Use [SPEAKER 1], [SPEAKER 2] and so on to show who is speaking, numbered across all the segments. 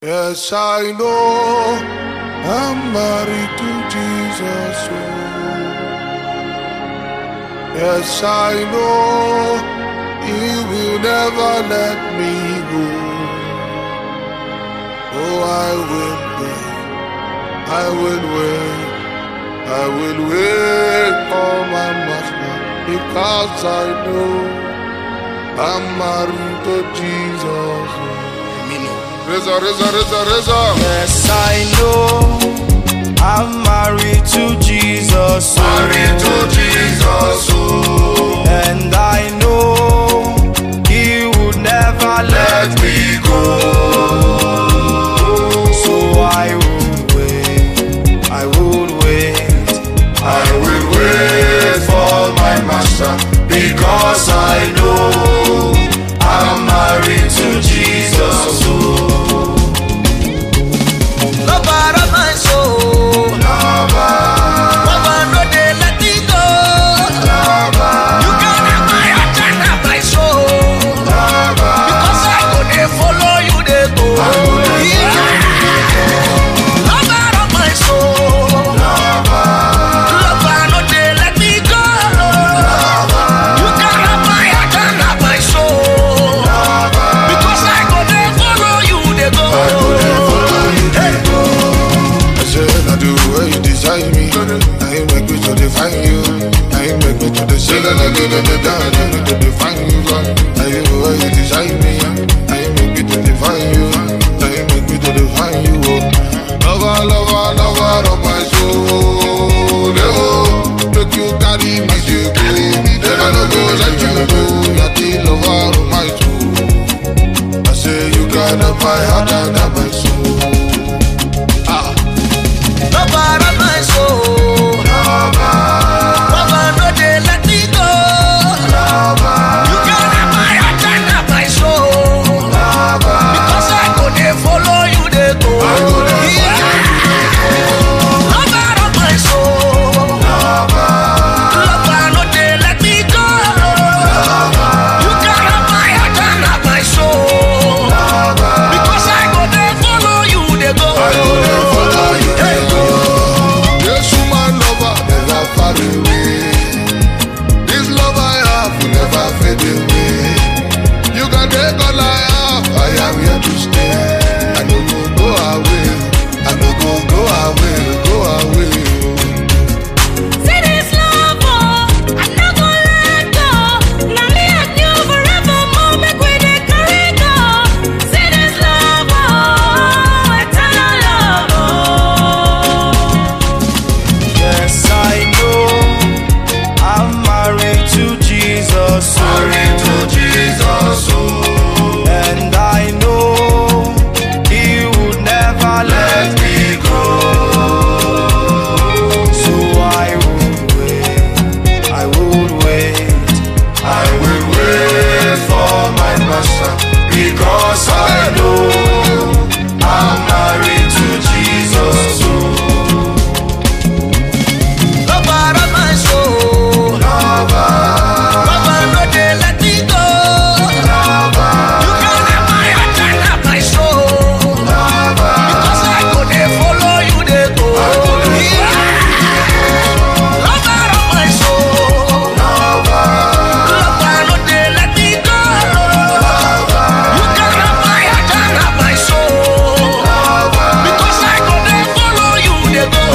[SPEAKER 1] Yes, I know I'm married to Jesus. Oh. Yes, I know He will never let me go. Oh, I will wait, I will wait, I will wait for my master, because I know I'm married to Jesus. Oh. Reza, Reza, Reza, Reza.
[SPEAKER 2] Yes, I know I'm married to Jesus.
[SPEAKER 1] Married to Jesus. Oh.
[SPEAKER 2] And I know He would never let me go. So I would wait, I would wait,
[SPEAKER 1] I will wait for my master,
[SPEAKER 2] because I know I'm married to Jesus. Oh. Lover of my soul, lover, no dey let me go. You can have my heart and have my soul, because I go dey follow you dey go. Lover of my soul, lover, no dey let me go. You can have my heart and have my soul, because I go dey follow you dey go.
[SPEAKER 1] I do what you desire me. I ain't make me to define you. I ain't make me to the shit and I get on the down. I need to define you. I do what you desire me. I ain't make me to define you. I ain't make me to define you. Lover, lover, lover of my soul. Make you carry me to go. Never no go let you go. You're the lover of my soul. I say you got up my heart and up my soul.
[SPEAKER 2] Lover of my soul, lover, no dey let me go. You can have my heart and have my soul, because I go dey follow you dey go. Lover of my soul, lover, no dey let me go. You can have my heart and have my soul, because I go dey follow you dey go.
[SPEAKER 1] Yes, human lover, never far away. This love I have will never fade away. You can take all I have, I am here to stay. I no go away, I no go away, go away.
[SPEAKER 3] See this love, oh, I no go let go. Now me and you forevermore, make we dey carry go. See this love, oh, eternal love, oh.
[SPEAKER 2] Yes, I know I'm married to Jesus.
[SPEAKER 1] Married to Jesus, oh.
[SPEAKER 2] And I know He would never let me go. So I would wait, I would wait,
[SPEAKER 1] I will wait for my master,
[SPEAKER 2] because I know I'm married to Jesus. Lover of my soul, lover, no dey let me go. You can have my heart and have my soul, because I go dey follow you dey go. Lover of my soul, lover, no dey let me go. You can have my heart and have my soul, because I go dey follow you dey go.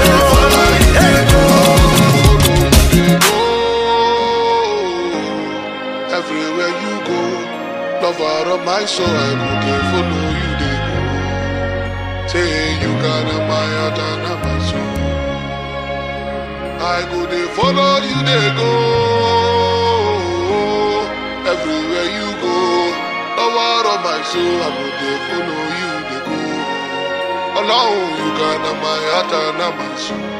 [SPEAKER 1] everywhere you go, lover of my soul, I go there follow you there. Say you got my heart and my soul. I go there follow you there go. Everywhere you go, lover of my soul, I go there follow you there go. Alone you got my heart and my soul.